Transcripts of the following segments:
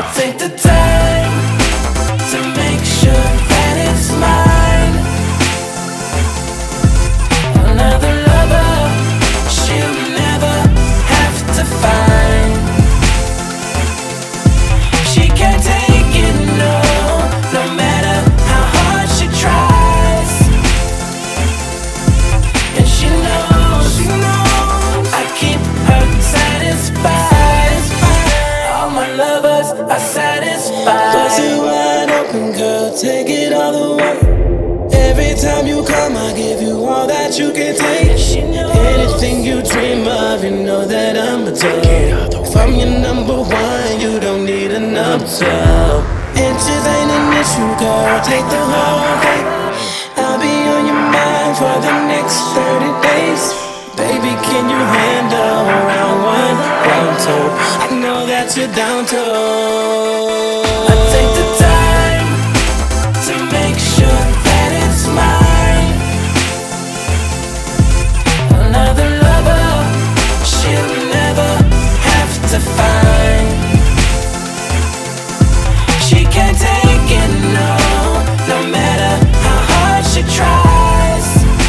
take the time to make sure that it's mine. Another lover she'll never have to find. She can't take it, no, no matter how hard she tries. And she knows I keep her satisfied. All my lovers are satisfied. Bust it wide open, girl, take it all the way. Every time you come, I give you all that you can take. Anything you dream of, you know that I'ma do. If I'm your number one, you don't need a number two. Inches ain't an issue, girl, take the whole day. I'll be on your mind for the next 30 days. Baby, can you handle round one, round two? I know that you're down to. I take the time to make sure that it's mine. Another lover she'll never have to find. She can't take it, no, no matter how hard she tries.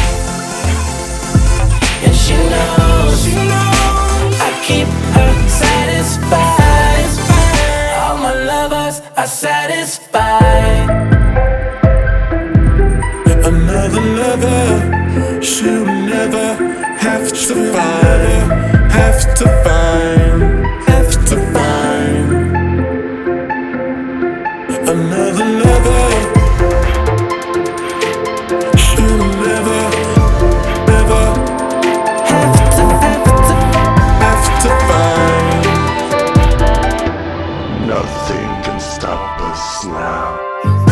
And she knows I keep her satisfied. All my lovers are satisfied. Another lover she'll never have to find, have to find, have to find. Another lover she'll never, never have to find. Nothing can stop us now.